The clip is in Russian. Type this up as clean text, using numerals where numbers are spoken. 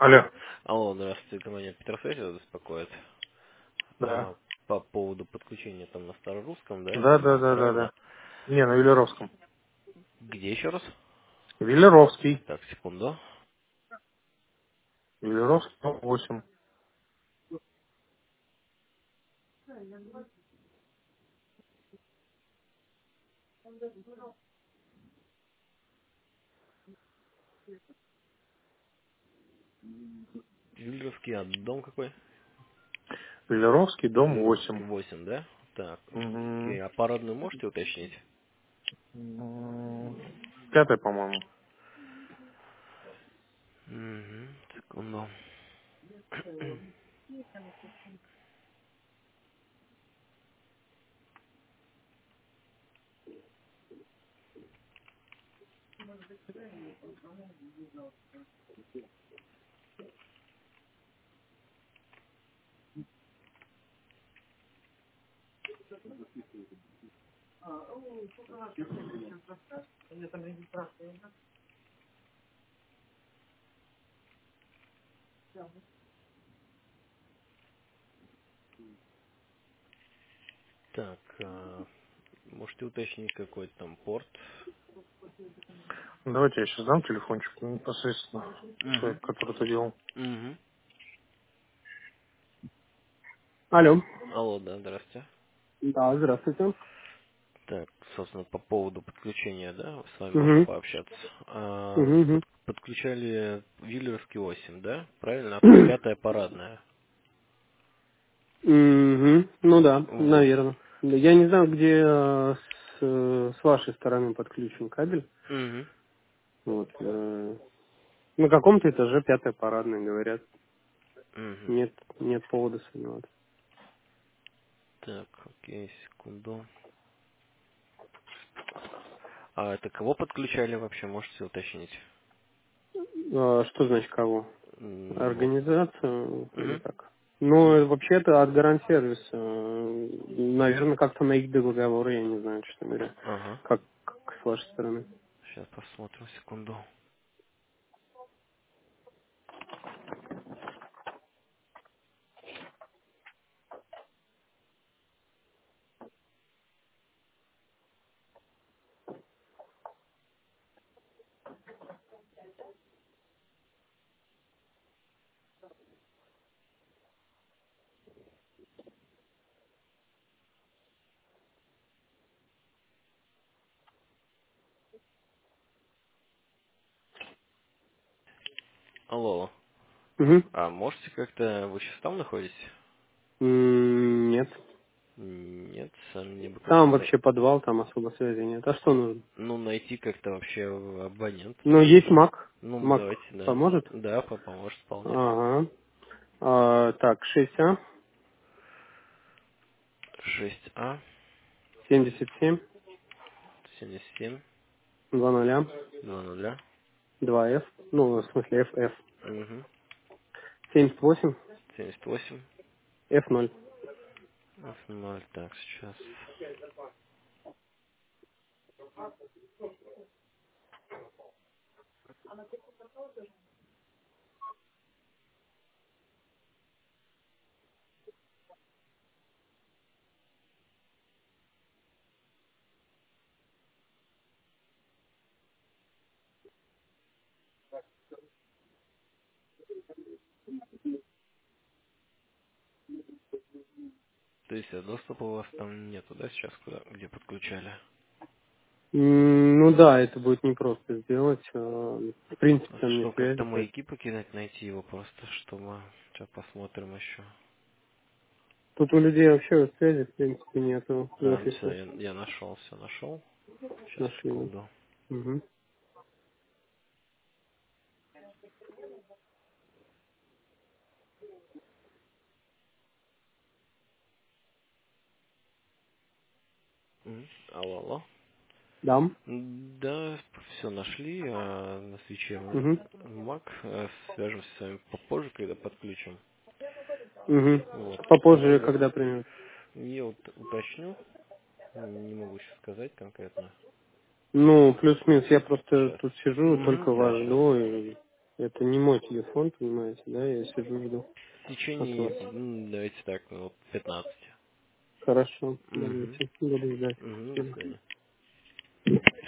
Алло. Алло, здравствуйте, компания Петросвязь вас беспокоит. Да. По поводу подключения там на старорусском, да? Да, да, да, да, да. Правильно? Не, на Велеровском. Где еще раз? Велеровский. Так, секунду. Велеровский, 8. Вильдовский, а дом какой? Велеровский, дом Вильдовский 8. 8, да? Так, Угу. окей. А парадную можете уточнить? Пятый, по-моему. Угу, секунду. Так, можете уточнить какой там порт? Давайте я сейчас дам телефончик непосредственно Угу. человек, который это делал. Угу. Алло. Алло, да, здравствуйте. Да, здравствуйте. Так, собственно, по поводу подключения, да, с вами можно Угу. пообщаться. Угу. Подключали Виллерский 8, да? Правильно? А тут пятая парадная. Угу. Ну да, Вот. наверное. Я не знаю, где с вашей стороны подключен кабель. Угу. Вот. На каком-то этаже пятая парадная, говорят. Угу. Нет повода сомневаться. Так, окей, секунду. А это кого подключали вообще, можете уточнить? Что значит кого? Ну, Организацию или угу. как? Ну, вообще-то от гарантсервиса. Наверное, как-то на их договоры, я не знаю, честно говоря. Ага. Как с вашей стороны. Сейчас посмотрим, секунду. Алло. Угу. А можете как-то... Вы сейчас там находитесь? Нет. Нет, мне бы как-то... Там вообще подвал, там особо связи нет. А что нужно? Ну, найти как-то вообще абонента. Ну, есть Мак. Ну, Мак давайте, да. поможет? Да, поможет вполне. Ага. Так, 6А, 6А, 77, 77, 20, 20, 2F, ну, в смысле FF, угу, 78, 78, F0. F0, так, сейчас. То есть доступа у вас там нету, да, сейчас, куда, где подключали? Ну да, это будет непросто сделать. В принципе, А там нет что, как-то связи. маяки покидать, найти его просто, чтобы... Сейчас посмотрим еще. Тут у людей вообще связи, в принципе, нету в Все, офисе. я нашел, все нашел. Сейчас, Нашли. Да. секунду. Угу. Алло, алло. Да. Да, все нашли, на свече Угу. Mac. Свяжемся с вами попозже, когда подключим. Угу. Вот. Попозже, Тогда когда примет. я уточню, не могу сейчас сказать конкретно. Ну, плюс-минус, я просто Сейчас. тут сижу, только Да, вас сейчас. жду, и Это не мой телефон, понимаете, да? Я сижу, жду В от течение, вас. давайте так, 15. Хорошо, Угу. давайте. Буду ждать. Угу, до Спасибо. свидания.